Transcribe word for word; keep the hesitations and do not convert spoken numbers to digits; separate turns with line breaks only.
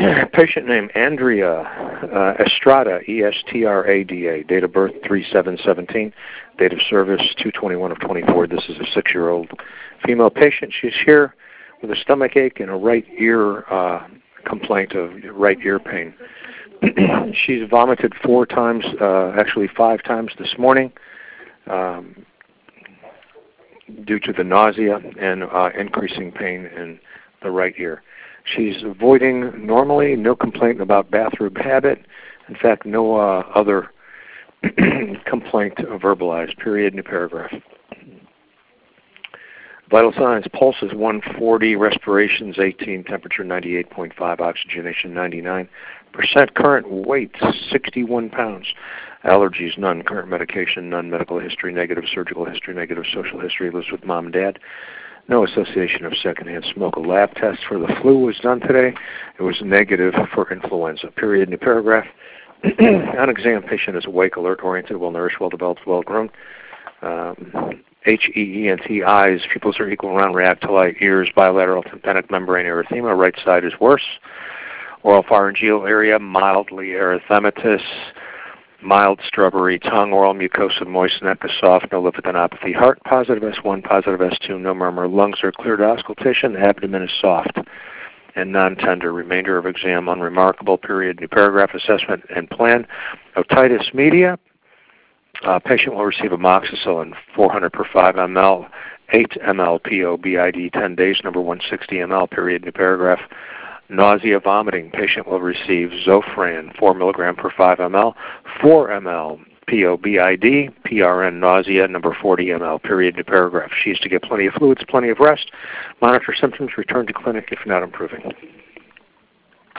Patient name Andrea uh, Estrada, E S T R A D A. Date of birth three seven seventeen. Date of service two twenty-one of twenty-four. This is a six-year-old female patient. She's here with a stomach ache and a right ear uh, complaint of right ear pain. She's vomited four times, uh, actually five times this morning, um, due to the nausea and uh, increasing pain in the right ear. She's avoiding normally, no complaint about bathroom habit. In fact, no uh, other complaint verbalized. Period, new paragraph. Vital signs: pulse is one forty, respirations eighteen, temperature ninety-eight point five, oxygenation ninety-nine percent, current weight sixty-one pounds. Allergies none, current medication none, medical history negative, surgical history negative, social history, lives with mom and dad. No association of secondhand smoke. A lab test for the flu was done today. It was negative for influenza. Period, new paragraph. On exam, patient is awake, alert, oriented, well-nourished, well-developed, well-grown. Um, H E E N T, eyes, pupils are equal, round, react to light, ears, bilateral tympanic membrane erythema, right side is worse. Oral pharyngeal area, mildly erythematous, mild strawberry tongue, oral mucosa moist, neck is soft, no lymphadenopathy. Heart positive S one, positive S two, no murmur. Lungs are clear to auscultation, abdomen is soft and non-tender. Remainder of exam unremarkable. Period, new paragraph. Assessment and plan. Otitis media. Uh, patient will receive amoxicillin four hundred per five milliliters, eight milliliters P O B I D, ten days, number one hundred sixty milliliters, period, new paragraph. Nausea, vomiting. Patient will receive Zofran four milligrams per five milliliters, four milliliters P O B I D, P R N, nausea, number forty milliliters, period, new paragraph. She is to get plenty of fluids, plenty of rest, monitor symptoms, return to clinic if not improving.